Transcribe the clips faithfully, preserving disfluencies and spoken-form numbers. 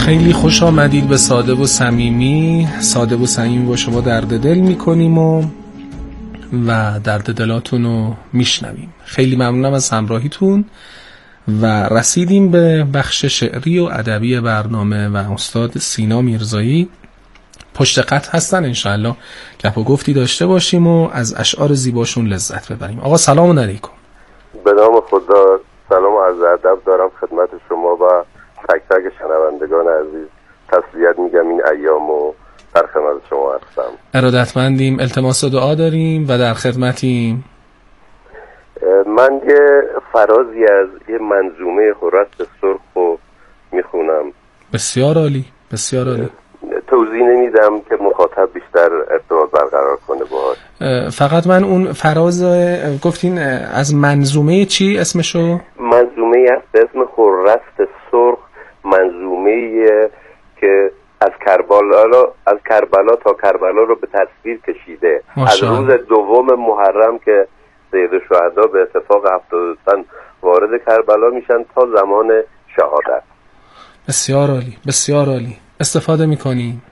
خیلی خوش آمدید به ساده و صمیمی. ساده و صمیمی با شما درد دل میکنیم و و درد دلاتون رو میشنویم. خیلی ممنونم از همراهیتون و رسیدیم به بخش شعری و ادبی برنامه و استاد سینا میرزایی پشت خط هستن. انشاءالله گپ و گفتی داشته باشیم و از اشعار زیباشون لذت ببریم. آقا سلام علیکم. به نام خدا، سلام و عرض ادب دارم خدمت شما و تک تک شنوندگان عزیز. تسلیت میگم این ایامو در خدمت شما هستم. ارادتمندیم. التماس دعا داریم و در خدمتیم. من یه فرازی از یه منظومه هرست سرخ رو میخونم. بسیار عالی، بسیار عالی. توضیح نمیدم که مخاطب بیشتر ارتباط برقرار کنه باهاش. فقط من اون فراز گفتین از منظومه چی اسمشو؟ منظومه است به اسم هرست سرخ. منظومه که از کربلا از کربلا تا کربلا رو به تصویر کشیده. از روز دوم محرم که سید الشهدا به اتفاق هفتاد سن وارد کربلا میشن تا زمان شهادت. بسیار عالی، بسیار عالی. استفاده میکنیم.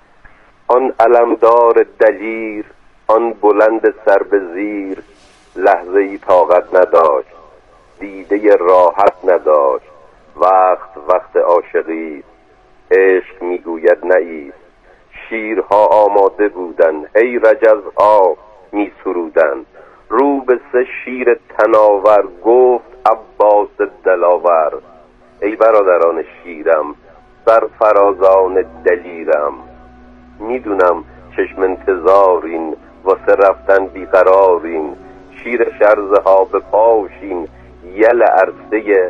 آن علمدار دلیر، آن بلند سر به زیر، لحظه ای طاقت نداشت، دیده راحت نداشت. وقت وقت عاشقی، عشق میگوید نایست. شیرها آماده بودن، ای رجزها می سرودن. رو به سه شیر تناور، گفت عباس دلاور. ای برادران شیرم، سرفرازان دلیرم. میدونم چشم انتظارین، واسه رفتن بیقرارین. شیر شرزه ها به پاشین، یل عرصه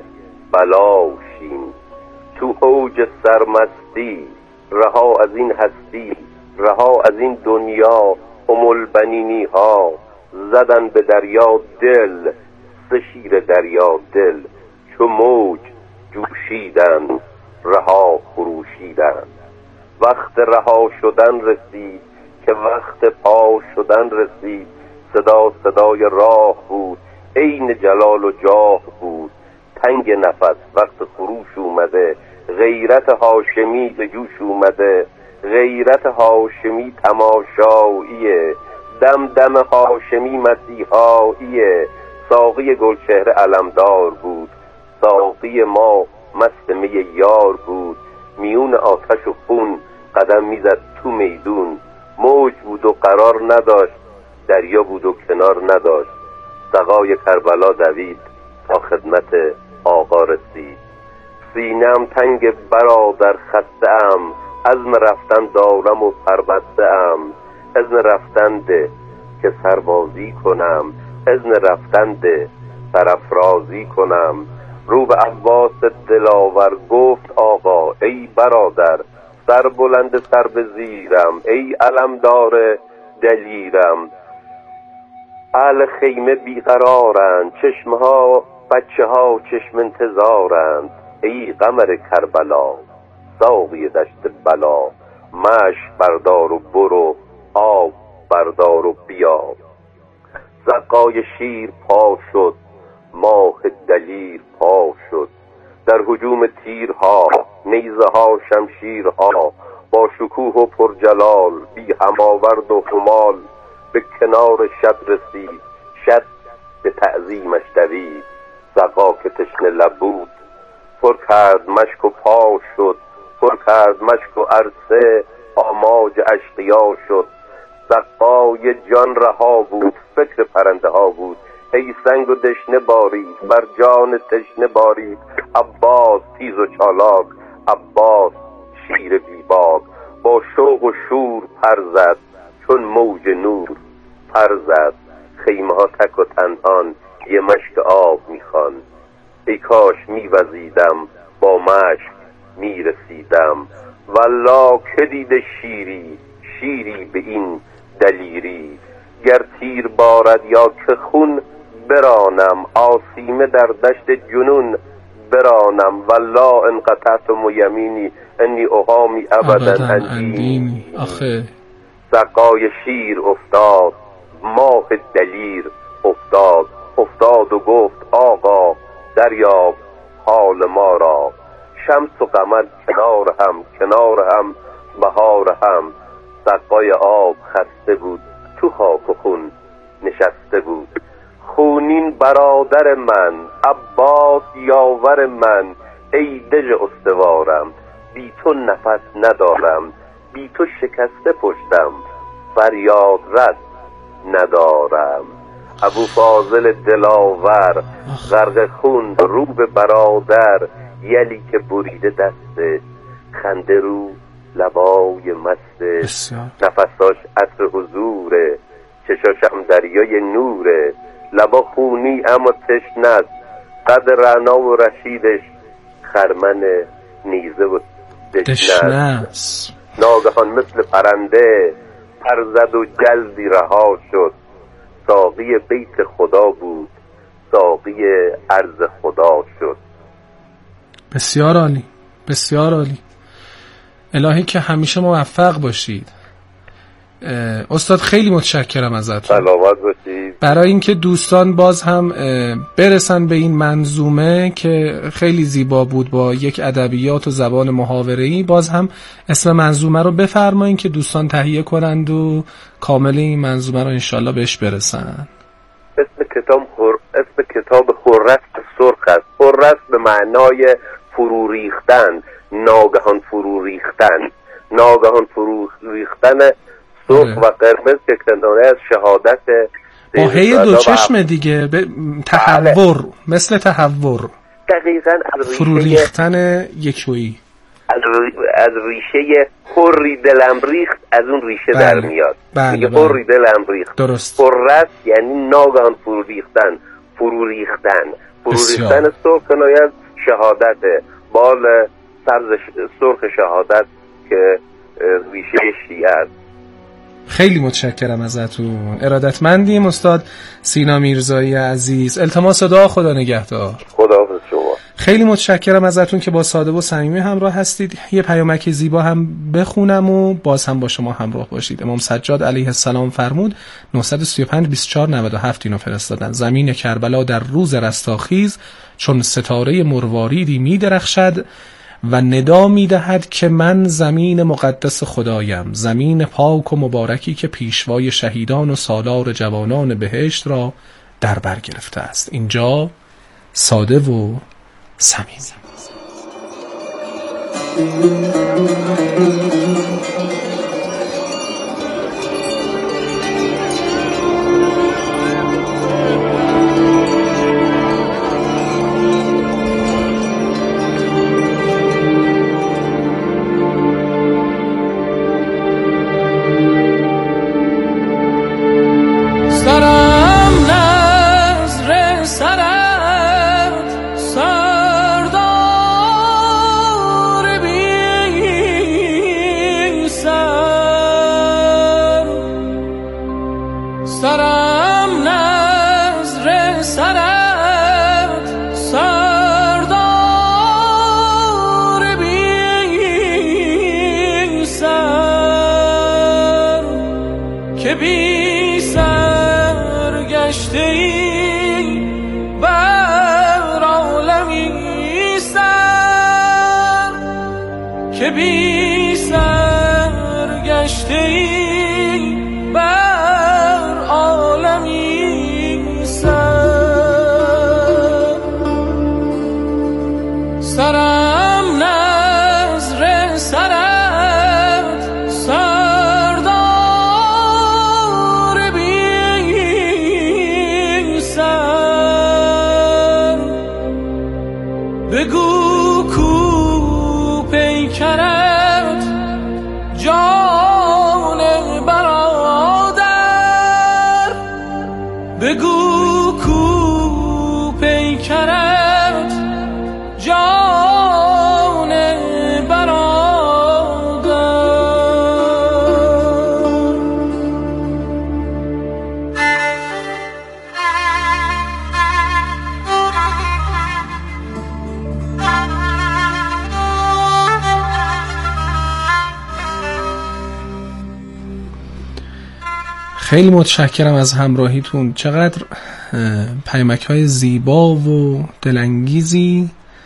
بلاشین. تو اوج سرمستی، رها از این هستی، رها از این دنیا. ام البنینی ها زدن به دریا دل، سه شیر دریا دل. چو موج جوشیدن، رها خروشیدن. وقت رها شدن رسید، که وقت پا شدن رسید. صدا صدای راه بود، عین جلال و جاه بود. تنگ نفس وقت خروش اومده، غیرت هاشمی به جوش اومده. غیرت هاشمی تماشاییه، دم دم هاشمی مسیحاییه. ساقی گلچهره علمدار بود، ساقی ما مست می یار بود. میون آتش و خون قدم میزد تو میدون. موج بود و قرار نداشت، دریا بود و کنار نداشت. سقای کربلا دوید تا خدمت آقا رسید. سینم تنگ برادر خسته ام، عزم رفتن دارم و پربسته ام. اذن رفتن ده که سربازی کنم، اذن رفتن ده سرافرازی کنم. رو به عباس دلاور، گفت آقا ای برادر. سر بلند سر به زیرم، ای علمدار دلیرم. اهل خیمه بیقرارند، چشمها بچه ها چشم انتظارند. ای قمر کربلا، ساقی دشت بلا. مشک بردار و برو، آب بردار و بیا. سقای شیر پا شد، ماه دلیر پا شد. در هجوم تیرها، نیزه ها شمشیرها. با شکوه و پرجلال، بی هماورد و همال. به کنار شد رسید، شد به تعظیمش دوید. سقا که تشنه لب بود، پر کرد مشک و پا شد. پر کرد مشک و عرصه، آماج اشقیا شد. سقای جان رها بود، فکر پرنده ها بود. ای سنگ و دشنه بارید، بر جان تشنه بارید. عباس تیز و چالاک، عباس شیر بیباک. با شوق و شور پر زد، چون موج نور پر زد. خیمه ها تک و تنهان، یه مشک آب میخوان. ای کاش میوزیدم، با مشک میرسیدم. والله که دیده شیری، شیری به این دلیری. گر تیر بارد یا که خون برانم، آسیمه در دشت جنون برانم. والله ان قطعتم یمینی، انی اقامی ابدا اندینی. آخه سقای شیر افتاد، ماه دلیر افتاد. افتاد و گفت آقا دریاب حال ما را. شمس و قمر کنار هم، کنار هم بهار هم. سقای آب خسته بود، تو خاک و خون نشسته بود. خونین برادر من، عباس یاور من، ای دژ استوارم، بی تو نفس ندارم، بی تو شکسته پشتم، فریاد رد ندارم. ابو فاضل دلاور غرق خون رو به برادر، یلی که بریده دسته، خنده رو لبای مسته. نفساش عطر حضوره، چشاشم دریای نوره. لبا خونی اما تشنه است، قد رعنا و رشیدش خرمن نیزه و دشنه است. ناگهان مثل پرنده پر زد و جلدی رها شد. ساقی بیت خدا بود، ساقی عرض خدا شد. بسیار عالی، بسیار عالی. الهی که همیشه موفق باشید. استاد خیلی متشکرم ازتون. سلامت باشید. برای اینکه دوستان باز هم برسن به این منظومه که خیلی زیبا بود با یک ادبیات و زبان محاوره‌ای، باز هم اسم منظومه رو بفرمایید که دوستان تهیه کنند و کامل این منظومه رو انشالله بهش برسن. اسم کتاب خور... اسم کتاب خرس سرخ است. خرس به معنای فرو ریختن، ناگهان فرو ریختن، ناگهان فرو ریختن سرخ و قرمز که کناره از شهادت با هی دو چشم دیگه به تحور، بله. مثل تحور دقیقاً از فرو ریختن یکویی، از, از ریشه خوری دلم ریخت، از اون ریشه بله. در میاد. بله میگه بله. خوری دلم ریخت. درست. خرس یعنی ناگهان فرو ریختن، فرو ریختن فرو ریختن سرخ کنایه از شهادت، بال سبز سرخ شهادت که ریشه شیعه است. خیلی متشکرم ازتون، ارادتمندیم استاد سینا میرزایی عزیز. التماس دعا، خدا نگهدار. خداحافظ شما. خیلی متشکرم ازتون که با ساده و صمیمی همراه هستید. یه پیامک زیبا هم بخونم و باز هم با شما همراه باشید. امام سجاد علیه السلام فرمود نه سه پنج بیست و چهار نود و هفت اینو فرستادن. زمین کربلا در روز رستاخیز چون ستاره مرواریدی می درخشد و ندا می دهد که من زمین مقدس خدایم، زمین پاک و مبارکی که پیشوای شهیدان و سالار جوانان بهشت را در بر گرفته است. اینجا ساده و صمیمی. خیلی متشکرم از همراهیتون. چقدر پیامک های زیبا و دلانگیزی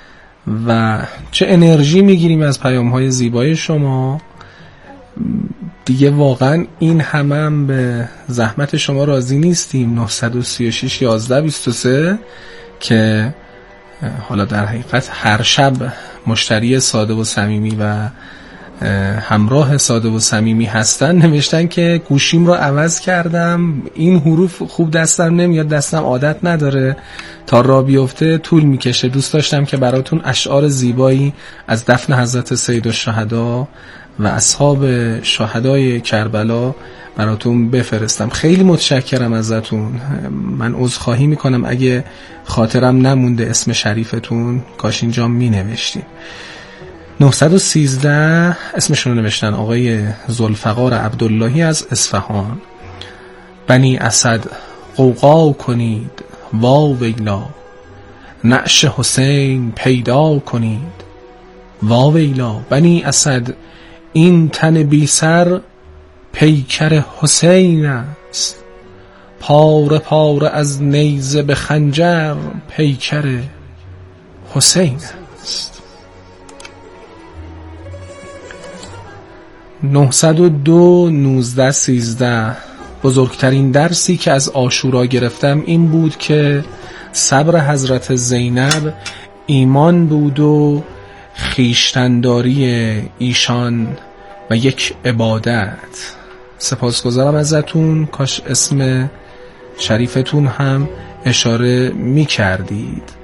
و چه انرژی میگیریم از پیام‌های زیبای شما. دیگه واقعا این همه هم به زحمت شما راضی نیستیم. نه سه شش یازده بیست و سه که حالا در حقیقت هر شب مشتری ساده و صمیمی و همراه ساده و صمیمی هستن نوشتن که گوشیم رو عوض کردم، این حروف خوب دستم نمیاد، دستم عادت نداره، تا راه بیفته طول میکشه. دوست داشتم که براتون اشعار زیبایی از دفن حضرت سیدالشهدا و اصحاب شهدای کربلا براتون بفرستم. خیلی متشکرم ازتون. من عذرخواهی میکنم اگه خاطرم نمونده اسم شریفتون، کاش اینجا می نوشتیم. نه یک سه اسمشون رو نوشتن آقای ذوالفقار عبداللهی از اصفهان. بنی اسد غوغا کنید وا ویلا، نعش حسین پیدا کنید وا ویلا. بنی اسد این تن بی سر پیکر حسین است، پاره پاره از نیزه به خنجر پیکر حسین است. نهصد و دو نوزده سیزده بزرگترین درسی که از عاشورا گرفتم این بود که صبر حضرت زینب ایمان بود و خویشتن‌داری ایشان و یک عبادت. سپاسگزارم ازتون، کاش اسم شریفتون هم اشاره می کردید.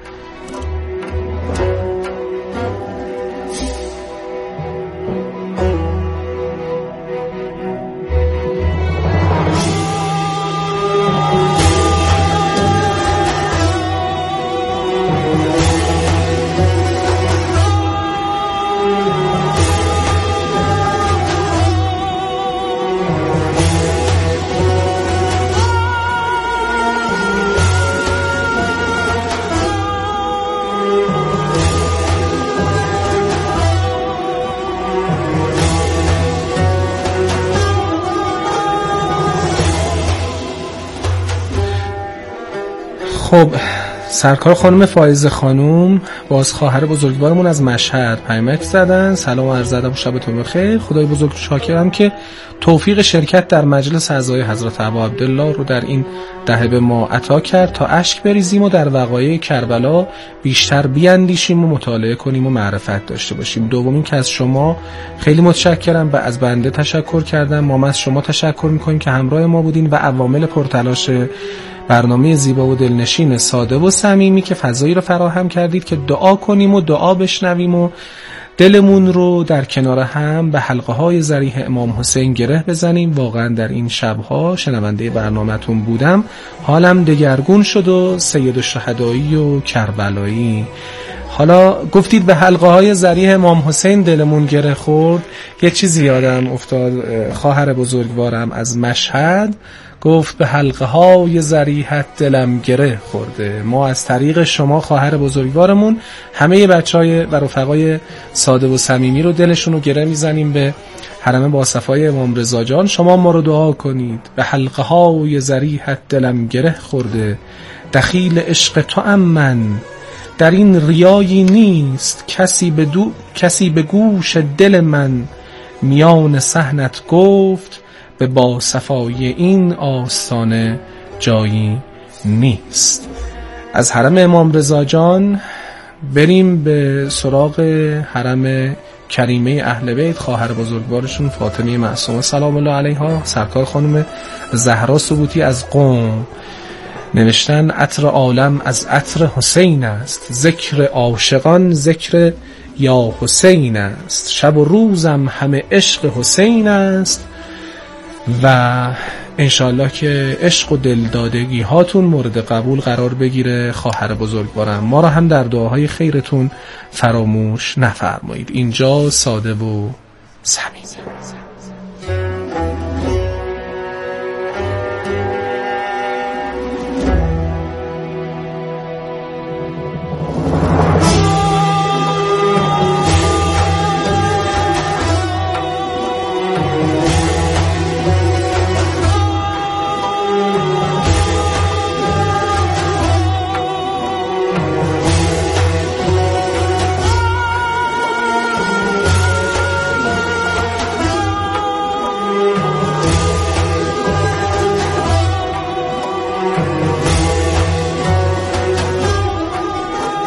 خب سرکار خانم فائزه خانم باز خواهر بزرگوارمون از مشهد پیامک زدن. سلام و عرض ادب و شبتون بخیر. خدای بزرگ شاکرم که توفیق شرکت در مجلس اعضای حضرت ابا عبدالله رو در این دهه به ما عطا کرد تا اشک بریزیم و در وقایع کربلا بیشتر بیاندیشیم و مطالعه کنیم و معرفت داشته باشیم. دومین که از شما خیلی متشکرم، و از بنده تشکر کردم. ما از شما تشکر میکنیم که همراه ما بودین و عوامل پرتلاش برنامه زیبا و دلنشین ساده و صمیمی که فضایی رو فراهم کردید که دعا کنیم و دعا بشنویم و دلمون رو در کنار هم به حلقه های ذریح امام حسین گره بزنیم. واقعا در این شبها شنونده برنامه‌تون بودم، حالم دگرگون شد و سید الشهدایی و کربلایی. حالا گفتید به حلقه های ذریح امام حسین دلمون گره خورد، یه چیزی یادم افتاد. خواهر بزرگوارم از مشهد گفت به حلقه های ذریحت دلم گره خورده. ما از طریق شما خواهر بزرگوارمون همه بچهای و رفقای ساده و صمیمی رو دلشون رو گره میزنیم به حرم باصفای امام رضا جان. شما ما رو دعا کنید. به حلقه های ذریحت دلم گره خورده، دخیل عشق تو ام من در این ریایی نیست، کسی به, دو... کسی به گوش دل من میان صحنت گفت، به با صفای این آستانه جایی نیست. از حرم امام رضا جان بریم به سراغ حرم کریمه اهل بیت، خواهر بزرگوارشون فاطمه معصومه سلام الله علیها. سرکار خانم زهرا سبوتی از قم نوشتن عطر عالم از عطر حسین است، ذکر عاشقان ذکر یا حسین است، شب و روزم همه عشق حسین است. و انشالله که عشق و دلدادگی هاتون مورد قبول قرار بگیره. خواهر بزرگوارم ما را هم در دعاهای خیرتون فراموش نفرمایید. اینجا ساده و صمیمی.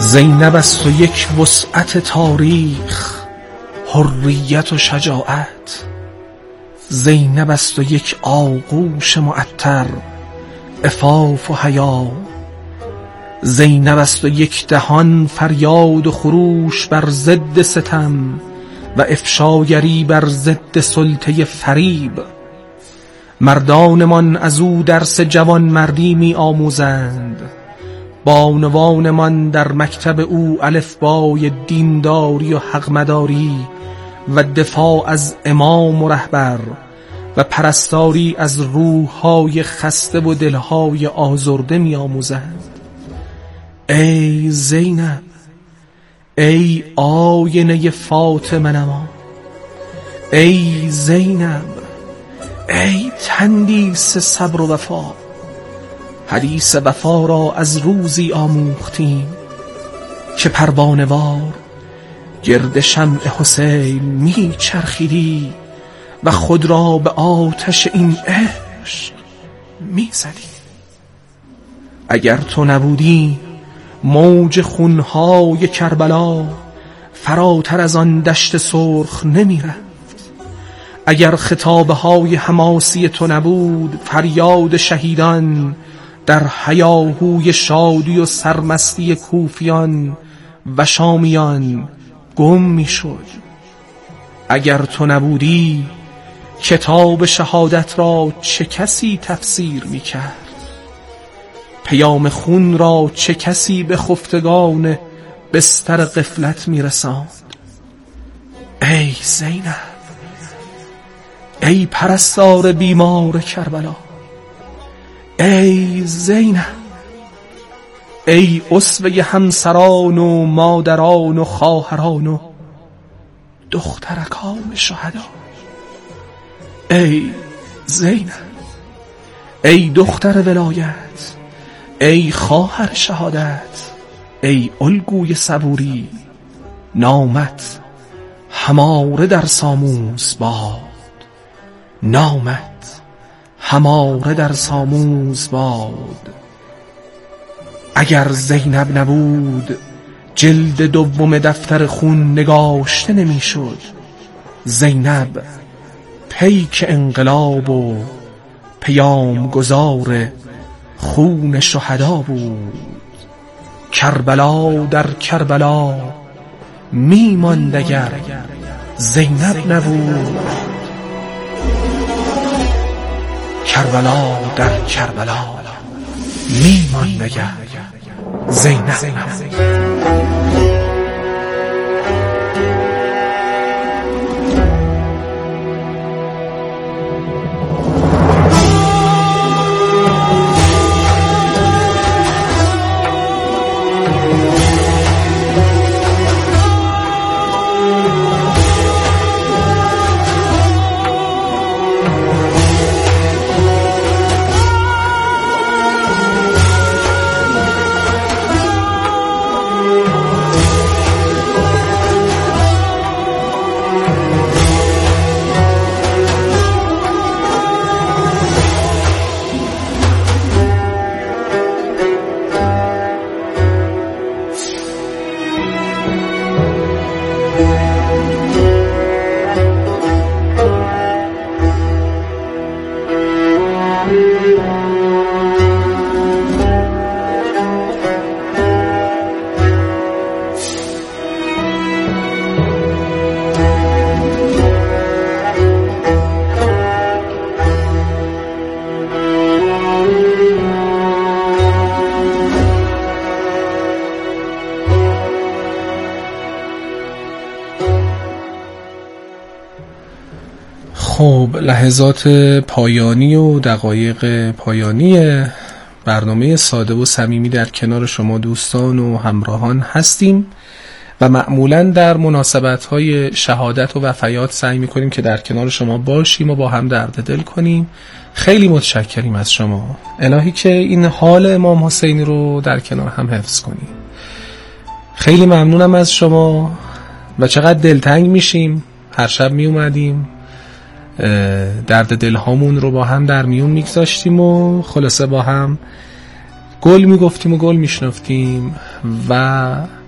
زینب است و یک وسعت تاریخ، حریت و شجاعت. زینب است و یک آغوش معطر، عفاف و حیا. زینب است و یک دهان فریاد و خروش بر ضد ستم و افشاگری بر ضد سلطه فریب. مردانمان از او درس جوان مردی می آموزند، بانوانمان در مکتب او الفبای دینداری و حقمداری و دفاع از امام و رهبر و پرستاری از روح‌های خسته و دل‌های آزرده می آموزند. ای زینب، ای آینه فاطمه نما، ای زینب، ای تندیس صبر و وفا. حدیث وفا را از روزی آموختیم که پروانه‌وار گرد شمع حسین می چرخیدی و خود را به آتش این عشق می زدی. اگر تو نبودی موج خونهای کربلا فراتر از آن دشت سرخ نمی رفت. اگر خطابه های حماسی تو نبود فریاد شهیدان در هیاهوی شادی و سرمستی کوفیان و شامیان گم می شد. اگر تو نبودی کتاب شهادت را چه کسی تفسیر می کرد؟ پیام خون را چه کسی به خفتگان بستر غفلت می رساند؟ ای زینب، ای پرستار بیمار کربلا، ای زینب، ای اسوه همسران و مادران و خواهران و دخترکان شهدا. ای زینب، ای دختر ولایت، ای خواهر شهادت، ای الگوی صبوری. نامت هماره در ساموس باد، نامت هماره در ساموس باد. اگر زینب نبود جلد دوم دفتر خون نگاشته نمیشد. زینب پیک انقلاب و پیام گذار خون شهدا بود. کربلا در کربلا میماند اگر زینب نبود. کربلا در کربلا میماند اگر زینب نبود. خب لحظات پایانی و دقایق پایانی برنامه ساده و صمیمی در کنار شما دوستان و همراهان هستیم و معمولا در مناسبت‌های شهادت و وفیات سعی می‌کنیم که در کنار شما باشیم و با هم درد دل کنیم. خیلی متشکریم از شما. الهی که این حال امام حسینی رو در کنار هم حفظ کنیم. خیلی ممنونم از شما و چقدر دلتنگ میشیم. هر شب می اومدیم درد دلهامون رو با هم در میون میگذاشتیم و خلاصه با هم گل میگفتیم و گل میشنفتیم و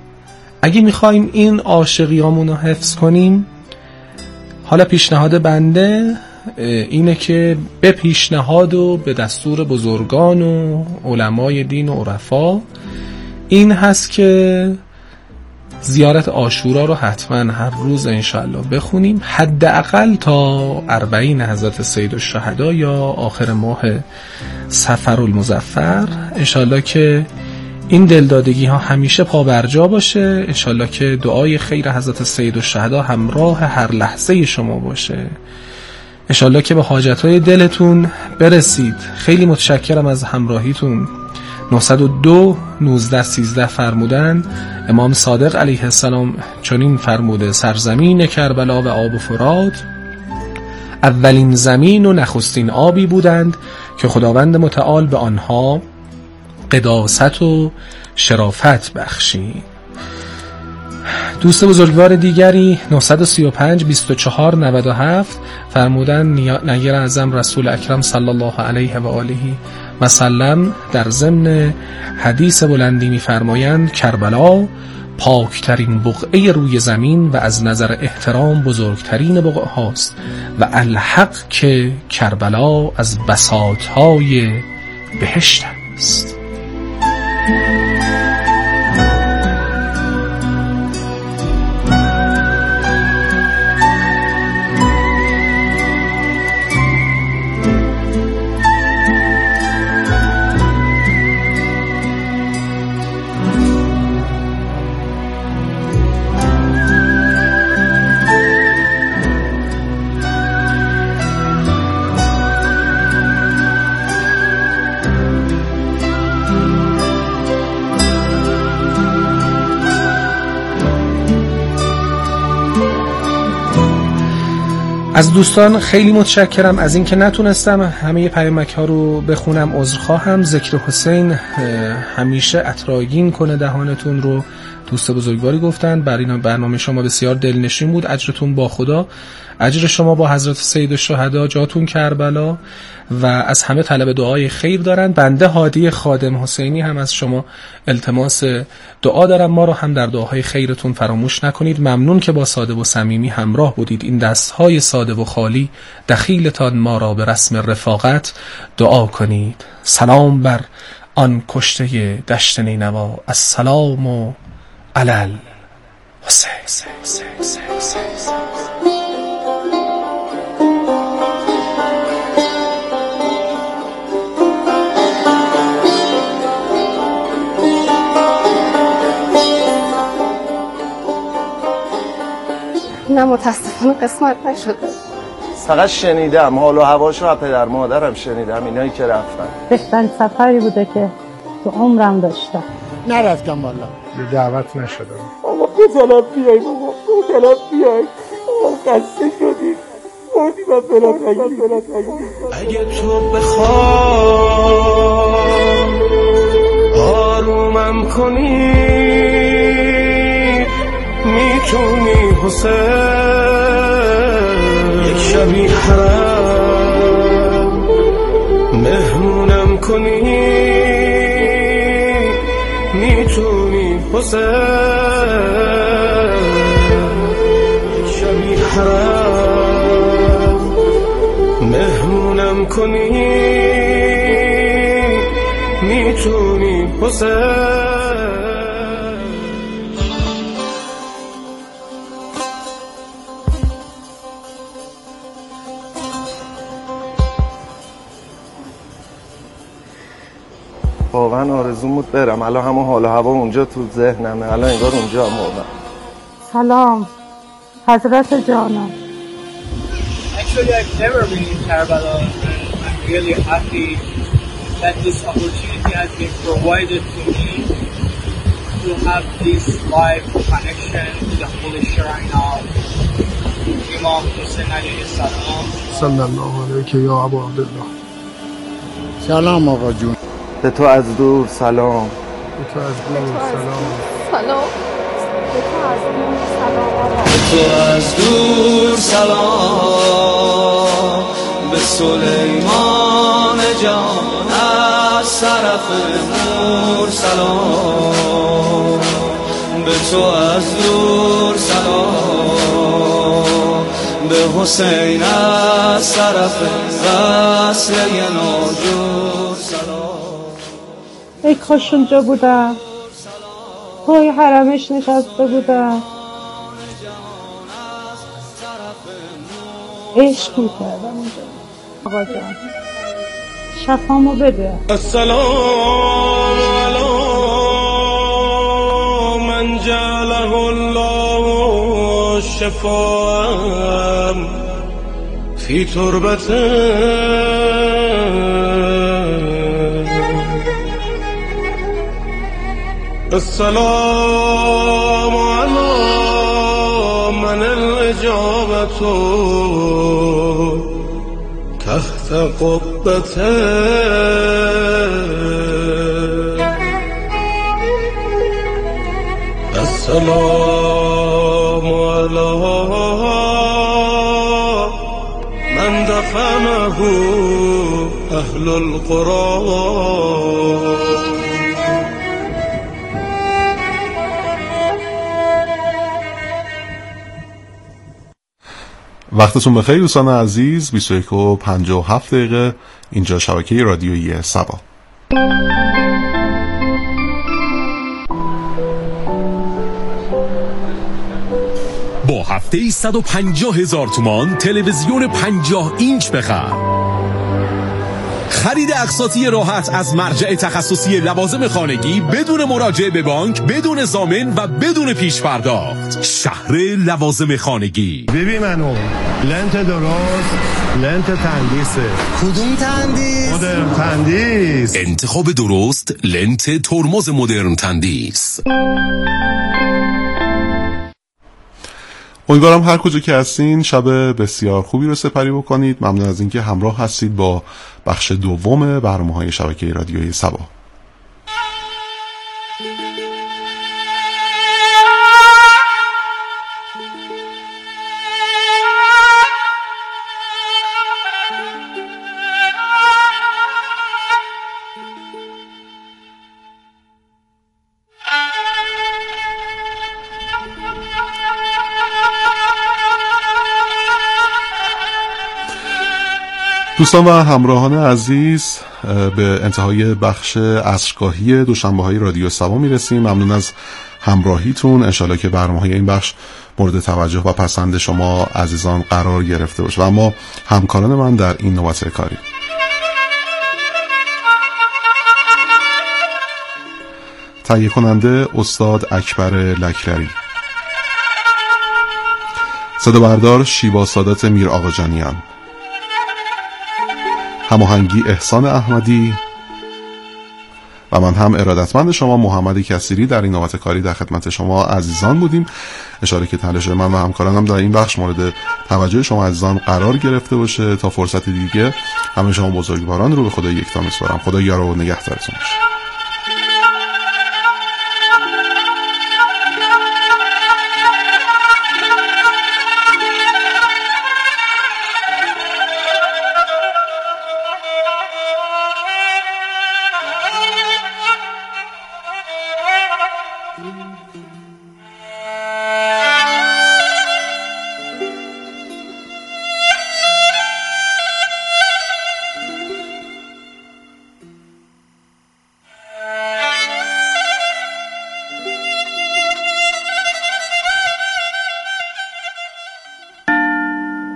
اگه میخوایم این عاشقیامون رو حفظ کنیم، حالا پیشنهاد بنده اینه که به پیشنهاد و به دستور بزرگان و علمای دین و عرفا این هست که زیارت عاشورا رو حتما هر روز انشاءالله بخونیم، حداقل تا اربعین حضرت سید الشهدا یا آخر ماه صفر المظفر، انشاءالله که این دلدادگی ها همیشه پا برجا باشه، انشاءالله که دعای خیر حضرت سید الشهدا همراه هر لحظه شما باشه، انشاءالله که به حاجتهای دلتون برسید. خیلی متشکرم از همراهیتون. نهصد و دو نوزده سیزده فرمودن امام صادق علیه السلام چنین فرموده: سرزمین کربلا و آب و فرات اولین زمین و نخستین آبی بودند که خداوند متعال به آنها قداست و شرافت بخشید. دوست بزرگوار دیگری نهصد و سی و پنج بیست و چهار نود و هفت فرمودن نیر اعظم رسول اکرم صلی الله علیه و آله و سلم در ضمن حدیث بلندی می‌فرمایند کربلا پاکترین بقعه روی زمین و از نظر احترام بزرگترین بقعه هاست و الحق که کربلا از بساطهای بهشت است. از دوستان خیلی متشکرم. از اینکه نتونستم همه پیامک ها رو بخونم عذرخواهم. ذکر حسین همیشه اطراگین کنه دهانتون رو دوست بزرگواری گفتن. برای این برنامه شما بسیار دلنشین بود. اجرتون با خدا، اجر شما با حضرت سید الشهدا، جاتون کربلا و از همه طلب دعای خیر دارن. بنده هادی خادم حسینی هم از شما التماس دعا دارم، ما رو هم در دعاهای خیرتون فراموش نکنید. ممنون که با ساده و صمیمی همراه بودید. این دستهای ساده و خالی دخیلتان ما را به رسم رفاقت دعا کنید. سلام بر آن کشته دشت نینوا، السلام و علل حسین. نه متاسفانه قسمت نشده. فقط شنیدم، حال و هواشو از پدر مادرم شنیدم، اینایی که رفتن. بهترین سفری بوده که تو عمرم داشتم. نرفتم والا. دعوت نشدم. آقا بزنم بیای بابا، بزنم بیای. خسته شدیم. بودی من برم رگی. اگه تو بخواه آرومم کنی میتونی حسین، یک شبی حرم مهمونم کنی میتونی حسین، یک شبی حرم مهمونم کنی میتونی حسین. واقعا آرزوم بود برم، الان همون حال و هوا اونجا تو ذهنمه، الان انگار اونجا هم واقعا. سلام حضرت جانم. Actually, I've never been in Karbala, and I'm really happy that this opportunity has been provided to me to have this live connection to the holy shrine of Imam Hussein alayhi salam. sallallahu alayka ya Abu Abdullah. سلام آقا جون. به تو از دور سلام. به تو از دور سلام. سلام. به تو از دور سلام آقا. به تو از دور سلام، به سلیمان جان از طرف نور سلام، به تو از دور سلام به حسین از طرف وصل یه ناجور سلام. ای کاش اونجا بودم، پای حرمش نشسته بودم، عشق میکردم اونجا. آقا جان شفامو بده. السلام علی من جعله الله شفاء فی تربته. السلام علی من الاجابة تحت قبته. السلام علی من دفنه اهل القرى. وقتتون بخیر دوستان عزیز. بیست و یک و پنجاه و هفت دقیقه اینجا شبکه رادیویی سبا. با هفته صد و پنجاه هزار تومان تلویزیون پنجاه اینچ بخر. خرید اقساطی راحت از مرجع تخصصی لوازم خانگی بدون مراجعه به بانک، بدون ضامن و بدون پیش پرداخت. شهر لوازم خانگی. ببین منو لنت درست، لنت تندیسه. کدوم تندیس؟ مدرن تندیس. انتخاب درست لنت ترمز مدرن تندیس. امیدوارم هر کجا که هستین شب بسیار خوبی رو سپری بکنید. ممنون از اینکه همراه هستید با بخش دوم برنامه‌های شبکه رادیویی سبا. دوستان و همراهان عزیز، به انتهای بخش عصرگاهی دوشنبه‌های رادیو سبا میرسیم. ممنون از همراهیتون. انشالله که برنامه‌های این بخش مورد توجه و پسند شما عزیزان قرار گرفته باشه و اما همکاران من در این نوبت کاری. تهیه کننده استاد اکبر لکلری، صدا بردار شیوا سادات میر آقاجانیان، هماهنگی احسان احمدی و من هم ارادتمند شما محمد کثیری در این نوبت کاری در خدمت شما عزیزان بودیم. اشاره که تلاش من و همکارانم در این بخش مورد توجه شما عزیزان قرار گرفته باشه. تا فرصت دیگه همه شما بزرگواران رو به خدای یکتا میسپارم. خدا یار و نگهدارتون باشه.